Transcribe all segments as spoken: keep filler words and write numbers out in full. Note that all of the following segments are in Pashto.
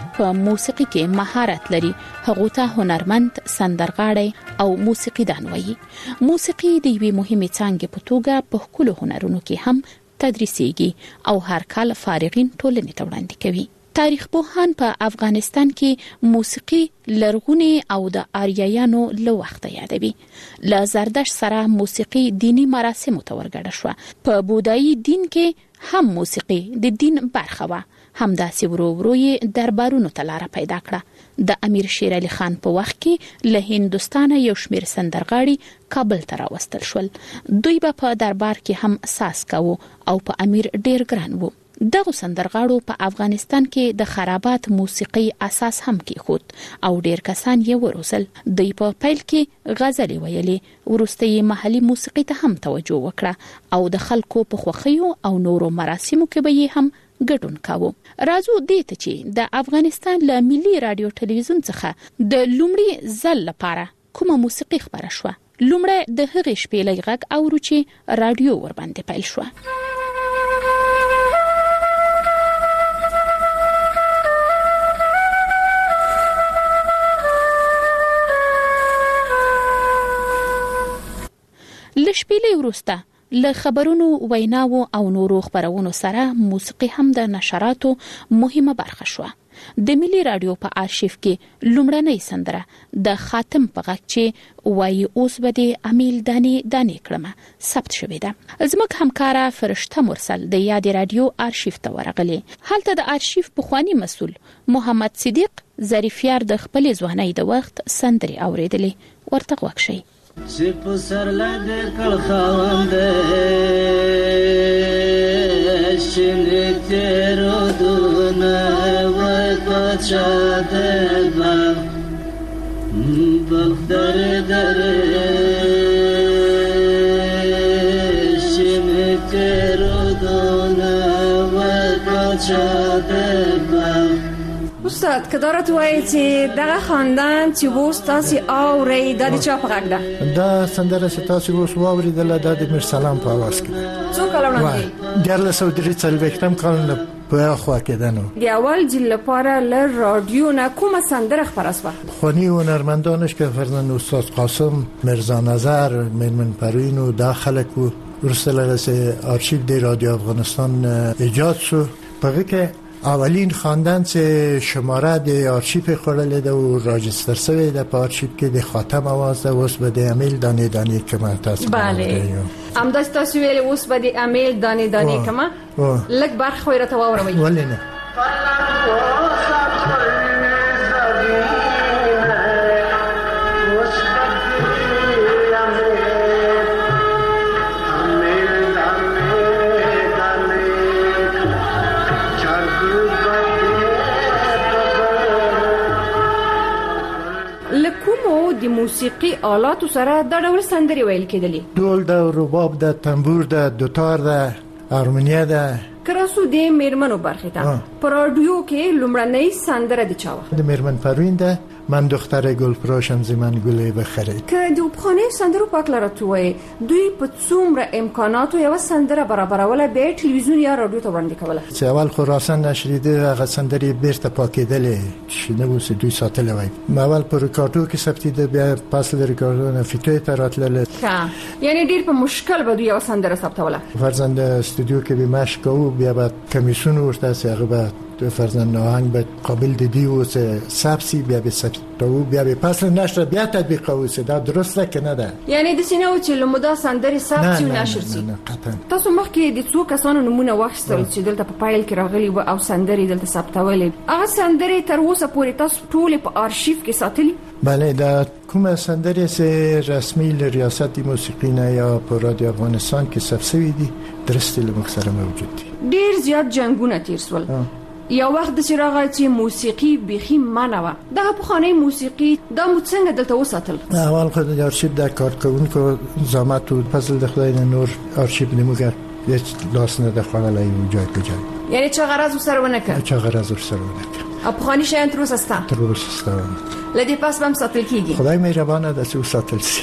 په موسیقي کې مهارت لري هغه ته هنرمند، سندرغاړی او موسیقیدان وایي. موسیقي د یوې مهمې څانګې په توګه په ښکلو هنرونو کې هم تدریسیږي او هر کال فارغین ټولنې ته وړاندې کوي. تاریخ پوهان په افغانستان کې موسیقي لرغونی او د آریایانو له وخته یادوي. له زردشت سره موسیقي دینی مراسمو ته ورګډه شوه. په بودایي دین کې هم موسیقي د دین برخه وه. همداسې ورو ورو یې دربارونو ته لاره پیدا کړه. د امیر شیر علي خان په وخت کې له هندوستانه یو شمېر سندرغاړي کابل ته راوستل شول. دوی به په دربار کې هم ساز کاوه او په امیر ډیر ګران وو. دغه سندرغاړو په افغانستان کې د خرابات موسیقي اساس هم کېښود او ډیر کسان یې وروزل. دوی په پیل کې غزلې ویلې، وروسته یې محلي موسیقي ته هم توجه وکړه او د خلکو په خوښیو او نورو مراسمو کې به یې هم ګډون کاوه. راځو دې ته چې د افغانستان له ملي رادیو ټلویزیون څخه د لومړي ځل لپاره کومه موسیقي خبره شوه. لومړی د هغې شپېلۍ غږ اورو چې رادیو ورباندې پیل شوه. لشپېلې وروسته له خبرونو، ویناو او نورو خبرونو سره موسیقي هم د نشراتو مهمه برخه شوه. د ملي رادیو په آرشیف کې لومړنۍ سندره د خاتم په غږ چې وایي اوس به د امیل دانې دانې کړمه ثبت شوې ده. زموږ همکاره فرشته مرسل د یاد رادیو آرشیف ته ورغلی. هلته د آرشیف پخوانی مسؤل محمد صدیق ظریفیار د خپلې ځوانۍ د وخت سندرې اورېدلې. ورته غوږ شئ. چې په سر لګ کړ خاوند شنه تیرو دونه وای پچا دبا بغدر در شنه تیرو دونه وای پچا دبا. استاد که دارت وایي چې دغه خاندان چې اوس تاسو اورئ دا د چا په غږ ده؟ دا سندره چې تاسو اوس واورېدله دا د میرسلام په اواز کې. څو کاله وړاندې؟ دیارلس سوه درې څلوېښتم کال نه په خوا کې ده. نو د اول ځل لپاره له رادیو نه کومه سندره خپره شوه؟ پخواني هنرمندانش که فرزند استاد قاسم، مرزا نظر، میرمن پروین و دا خلک و وروسته له هغې آرشیف د رادیو افغانستان ایجاد شو. په هغې کې اولین خواندن چې شماره د آرشیف خوړلې ده او راجستر شوی ده په آرشیف کې د خاتم اواز ده. اوس به د امیل دانې دانې کمه تاسو بله همداسې تاسو ویلې اوس به د امیل دانې دانې کمه لږ برخه خو یې راته واوروئ. ولې نه؟ د موسیقي آلاتو سره دا ډول سندرې ویل کېدلې؟ ډول ده، رباب ده، تنبور ده، دوتار ده، هارمونیه ده. کراسو د میرمنو برخې ته په رادیو کې لومړنۍ سندره د چا وه؟ د میرمن پروین ده. من دختر گلفروشم زی من گله بخرید. که د پخوانیو سندرو په اړه راته ووایي دوی په څومره امکاناتو یوه سندره برابروله بیا یې ټلویزیون یا رادیو ته وړاندې کوله؟ چې اول خو راسن نشریده هغه سندرې بیرته پاکېدلې چې نه اوس دوی ساتلی وای. اول په ریکارډو کې ثبتېده، بیا پس له ریکارډو نه فیتوی ته راتلله. یعنی ډېر په مشکل به دوی یوه سندره ثبتوله. فرزند استودیو کې به مشق کوو، بیا به کمیسیون ورته هسې هغه به فرزند آهنگ به قابل دیدی و سبسی بیا به ثبتو بیا به پس نشر بیا تطبیق اوسه. دا درسته که نه ده؟ یعنی د سینو چې لمدا سندري ثبت و نشر سي. تاسو مخکې د څو کسانو نمونه واخیستل چې دلته په پایل کې راغلي و او سندري دلته ثبتولې. هغه سندري تر اوسه پورې تاسو ټول په آرشیف کې ساتلي؟ بله، دا کومه سندري چې رسمي له ریاست موسیقي نه یا په رادیو افغانستان کې ثبت شوی دي درسته له مخسره موجود دي. ډیر زیات جنگونه تیر شول. یا وخت د سراغه چې موسیقي بيخي منوه دغه پخوانی موسیقي دا مو څنګه دلته وساتل؟ اول خو د آرشیف د کارکونکو زحمت او فضل د خدای نور آرشیف نموګر هیڅ لاس نه د خړلای جای په جای. یعنی چا غرض سره ونه کړ؟ چا غرض سره ونه کړ. افغاني شیان تر اوسه ستا؟ تر اوسه ستا. لدی پاس بم ساتل کیږي. خدای مهربانه ده چې وساتل شي.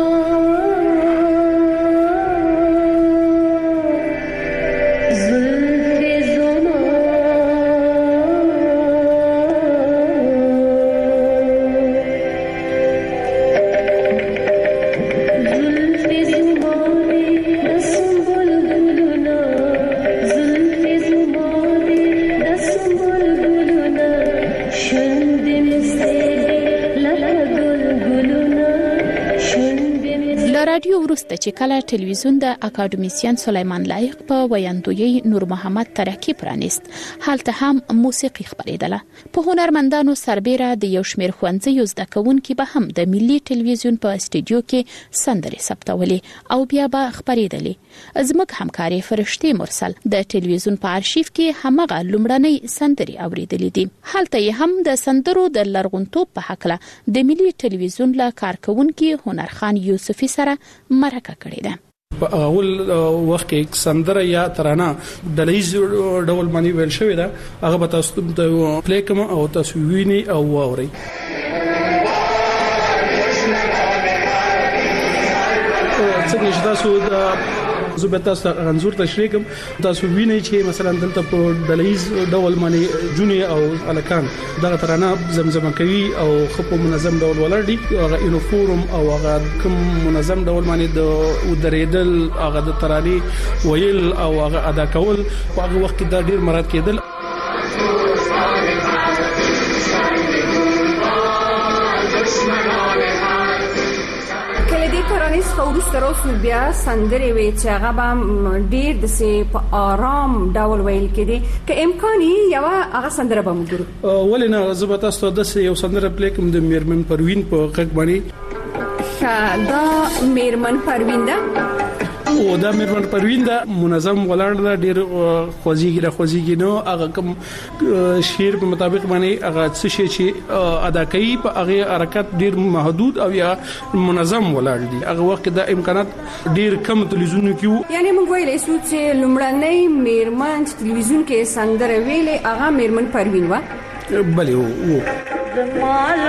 Zı وروسته چې کله ټلویزیون د اکاډمیسین سلیمان لایق په ویاندوی نور محمد ترکی پرانیست، هلته هم موسیقي خپرېدله. په هنرمندانو سربېره د یو شمېر ښوونځیو زده کوونکي به هم د ملي ټلویزیون په استودیو کې سندرې ثبتولې او بیا به خپرېدلې. زموږ همکارې فرشتې مرسل د ټلویزیون په آرشیف کې همغه لومړنۍ سندرې اورېدلې دي. هلته یې هم د سندرو د لرغونتوب په هکله د ملي ټلویزیون له کارکونکي هنرخان یوسفي سره مرکه کړې ده. په اول وخت کې سندره یا ترانه ډلهیز ډول باندې ویل شوې ده، هغه به تاسو ته پلی کوم او تاسو ویني او واورئ. څنګه چې تاسو د زه به تاسو ته انځور تشریح کوم، تاسو وینئ چې مثلا دلته په ډلهیز ډول باندې جونې او الکان دغه ترانه زمزمه کوي او خپل منظم ډول ولاړ دي. هغه یونیفورم او هغه کوم منظم ډول باندې د ودریدل، هغه د ترانې ویل او هغه ادا کول په هغه وخت کې دا ډیر مراد کېدل. ترانیس خورس تروسو بیا سندرې وي چې هغه به ډیر د سي په آرام ډول ویل کېدي. که امکاني یو هغه سندره به موږ ولې نه زه به تاسو ته د یو سندره پلی کوم د میرمن پروین په غږ باندې. دا میرمن پروین ده او دا میرمن پروین دا منظم ولاړ دا ډیر خوځيږي را خوځيږي نو هغه کوم شعر په مطابق باندې هغه څه شي چې ادا کوي په هغه حرکت ډیر محدود او یا منظم ولاړ دي. هغه وخت دا امکانات ډیر کم تلویزیون کې، یعنی موږ ویلې شو چې لومړنۍ میرمن تلویزیون کې سندره ویلې هغه میرمن پروین و. بله و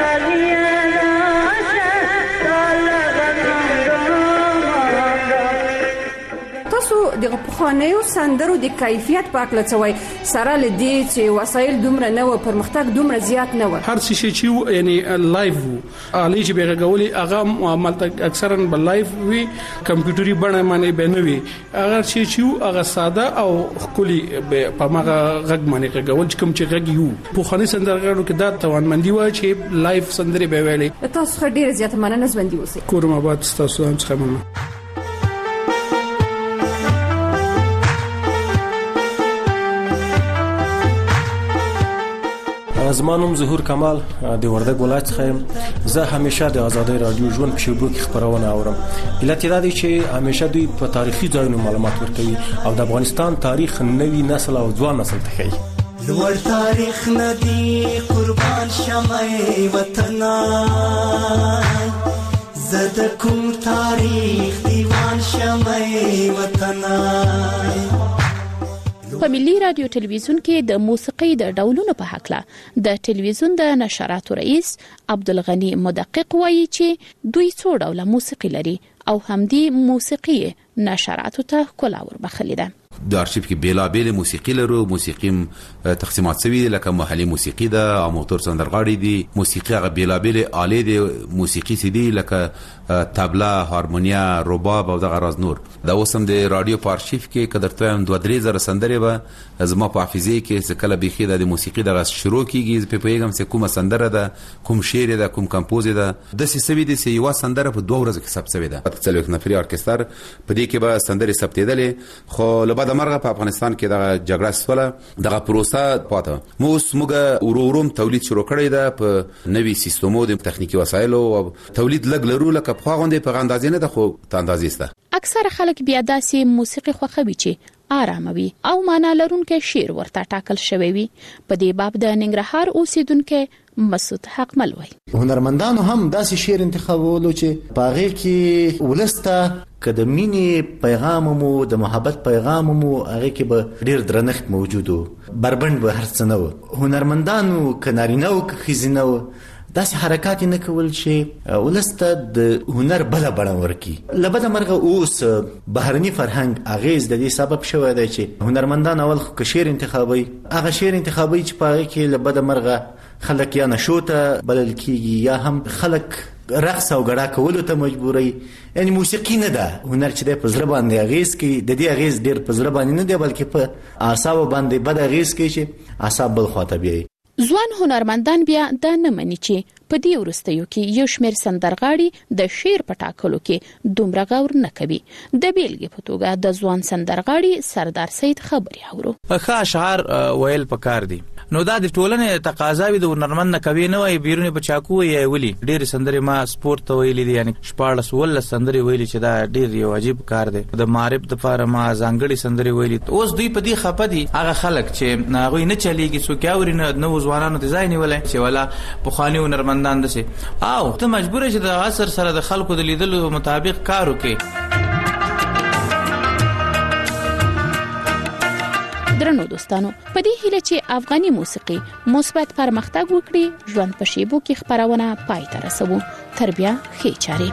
تاسو د پخوانیو سندرو د کیفیت په اړه څه وایي؟ سره لدی چې وسایل دومره نه و، پرمختګ دومره زیات نه و، هر څه چې یعنی لایف وو علي چې به غوړي هغه عملته اکثرا بل لایف وی کمپیوټري بڼه باندې بنوي. هغه چې هغه ساده او خولي په ماغه غږ باندې غوړ کوم چې غږ یو پخوانی سندرغاړو کې دا توانمندي و چې لایف سندري به ویلې. تاسو ډیر زیات مننه زوندي اوسئ. کورم آباد تاسو هم څخه مننه. زمانم ظهور کمال د وردګ ولایت څخه. زه همیشه د آزادۍ رادیو ژوند په شبکو کې خبرونه اورم. علت دا دی چې همیشه دوی په تاریخي ځایونو معلومات ورکوي او د افغانستان تاریخ نوي نسل او ځوان نسل ته ښيي. لوړ تاریخ ندی قربان شمه وطن، زد کوم تاریخ دیوان شمه وطن. په ملي رادیو ټلویزیون کې د موسیقي د ډولونو په هکله د ټلویزیون د نشراتو رئیس عبدالغنی مدقق وایي چې دوی څو ډوله موسیقي لري او همدې موسیقي نشراتو ته ښکلا وربخلې ده. د آرشیف کې بیلابېل موسیقي لرو. موسیقي تقسیمات شوي لکه محلي موسیقي ده او موتور سندرغاړي دي. موسیقي هغه بیلابېل آلې دي موسیقي سي دي لکه طبله، هارمونیا، رباب او دغه راز نور. دا اوس هم د رادیو په آرشیف کې کدرته هم دوه درې زره سندرې به زما په حافظه کې څه کله بيخي د موسیقي دغه شروع کیږي په پیغام څه کومه سندره ده، کوم شعر ده، کوم کمپوز ده. د سیسوي د سی یو سندره په دوه ورځې کې ثبت شوی ده. څلور نفري ارکستر په دې کې به سندرې ثبتېدلې. خو لبا د مرغه په افغانستان کې دغه جګړه سوله، دغه پروسه پاته مو سمګه وروروم تولید شروع کړی ده په نوي سیستمو د تخنیکی وسایلو او تولید لګ لرو لکه په غونډې په اندازې نه ده خو ته اندازې سته. اکثر خلک بیا داسې موسیقي خوښوي چې آرام وي او معنا لرونکي شعر ورته ټاکل شوی وي. په دې باب د ننګرهار اوسیدونکو مسعود حقمل وایي هنرمندانو هم داسې شعر انتخابولو چې په هغه کې ولسته که د مینې پیغام مو د محبت پیغام مو هغه کې به ډیر درنښت موجود و، بربند به هر څه نه و. هنرمندانو که نارینه او که ښځینه و داسې حرکات نه کول چې ولسته د هنر بله بڼه ورکړي. له بده مرغه اوس بهرني فرهنګ اغیز د دې سبب شوی دی چې هنرمندان اول خو که شعر انتخابوي، هغه شعر انتخابوي چې په هغه کې له بده مرغه خلک یا نشو ته بلل کیږي یا هم خلک رقص او غړا کولو ته مجبوري. یعنی موسیقي نه ده هنر چې د پزړه باندې اغیز کوي، د دې اغیز ډیر پزړه باندې نه دی بلکې په اعصاب باندې بد اغیز کوي چې اعصاب بل خواته بیاي. ځوان هنرمندان بیا دا نه مني چې په دې وروستیو کې یو شمېر سندرغاړي د شعر په ټاکلو کې دومره غور نه کوي. د بیلګې په توګه د ځوان سندرغاړي سردار سید خبري اورو. ښه اشعار ویل پکار دي. نو دا د ټولنې تقاضاوي د هنرمند نه کوي نه وي بیرونه بچاکو یې ویلي ډېر سندري ما سپورت ته ویلي دي یعنی شپاړس ول سندري ویلي چې دا ډېر یو عجیب کار دی. د معرب د لپاره ما ځانګړي سندري ویلي. اوس دوی په دې خپه دي هغه خلک چې هغه نه چلیږي څوک اوري نه نو ځوانانو ته ځای نیولای چې ولا په خاني هنرمندان دسي او ته مجبور یې د عصر سره د خلکو د لیدلو مطابق کار وکړي. درنو دوستانو، په دې هیله چې افغاني موسیقي مثبت پرمختګ وکړي، ژوند په شیبو کې خبرونه پای ته رسوو. تر بیا ښې چارې.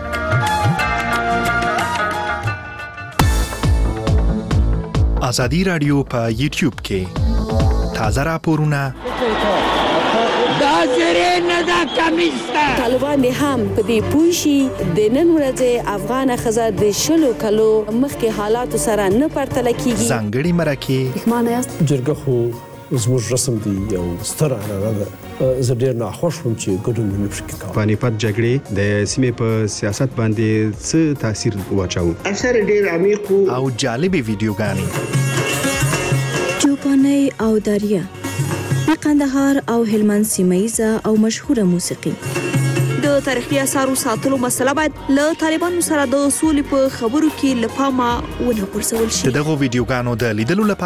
ازادي رادیو په یوټیوب کې تازه راپورونه دا زری نه دا کمیسته طالبان هم په دې پوښي د نن ورځې افغان خزه د شلو کلو مخکې حالات سره نه پرتل کیږي. ځانګړي مرکه معنی است جرګه خو زموږ رسم دی یو ستر عنعنه ده. زه ډېر ناخوښ وم چې ګډون نه پکې کوم. پانیپت جګړې د سیمې په سیاست باندې څه تاثیر واچاو؟ اثر ډېر عمیق او جالبې ویډیوګانې چوپاني او دریا د قندهار او هلمند سیمایزه او مشهوره موسیقي. د تاریخي اثارو ساتلو مسله باید له طالبانو سره د سولې په خبرو کې لپاره ونه غورځول شي. دغه ویډیوګانو د لیدلو لپاره